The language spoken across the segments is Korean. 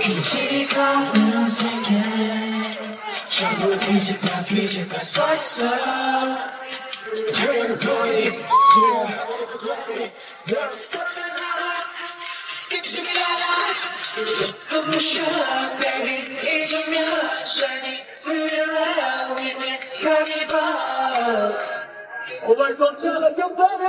뒤지가는 세계 전부 뒤집어 써있어 Dream boy 널 사랑하라 끝이 알아 Push up baby 잊으면 shiny Thriller with this carnival 오늘 멈춰서 경사를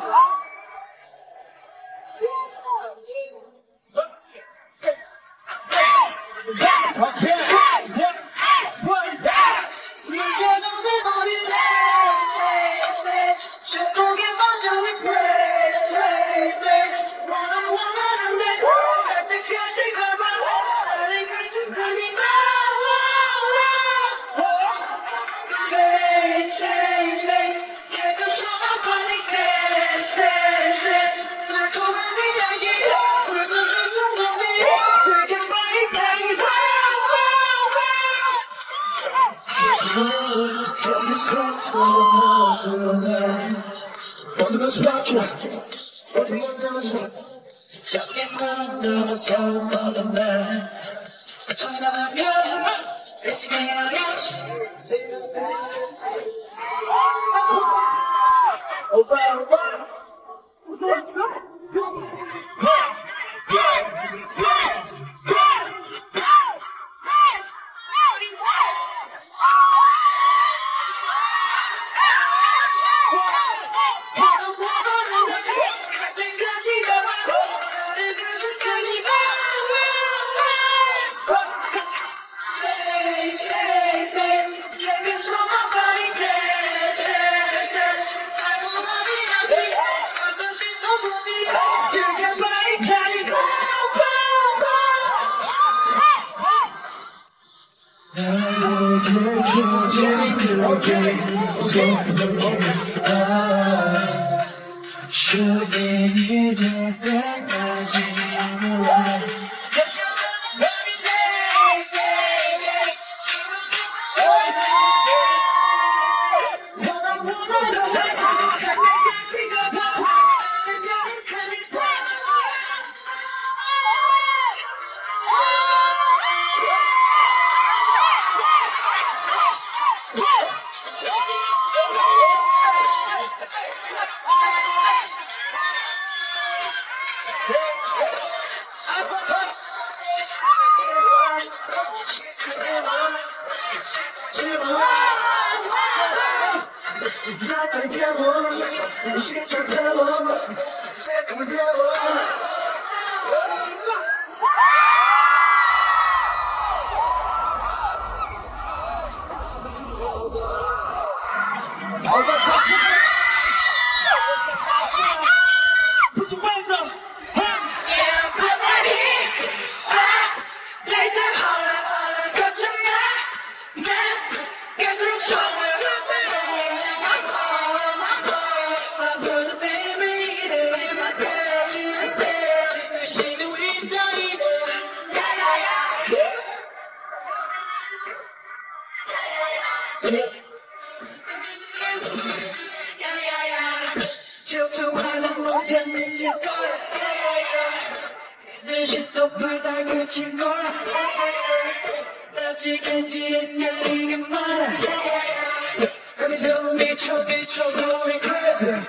어디 가서 막혀 어디 만나서 저기 만나서 너는 천사라면 Let's get out should 질투하는 못한 미칠 거야 내 shit도 불달 그칠 거야 아직까지 날리게 말아 그저 미쳐 going crazy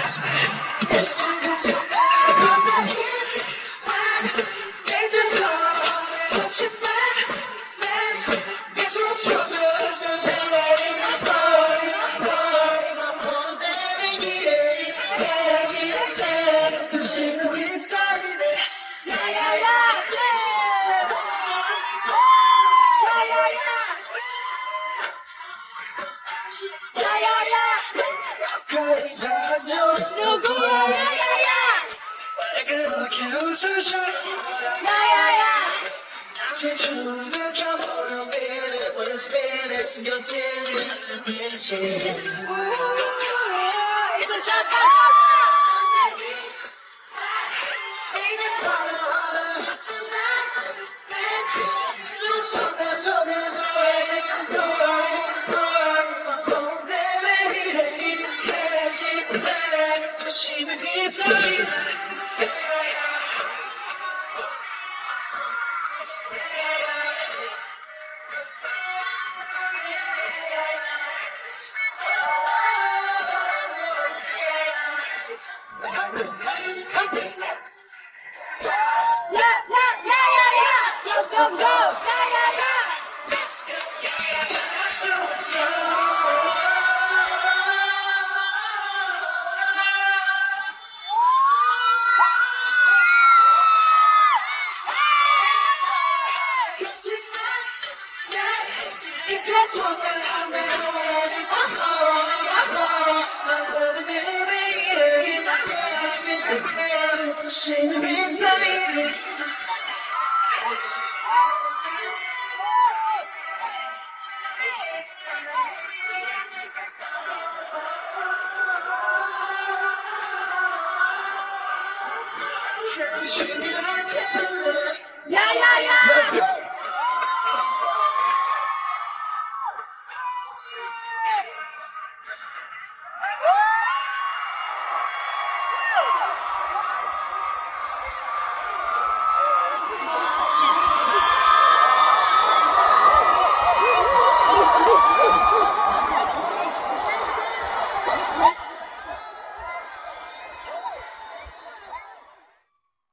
그렇게 웃어줘 야야야 당신 춤을 춰보려 baby Wanna spin it 숨겨지는 빛이 It's a shotgun Yeah, yeah, yeah.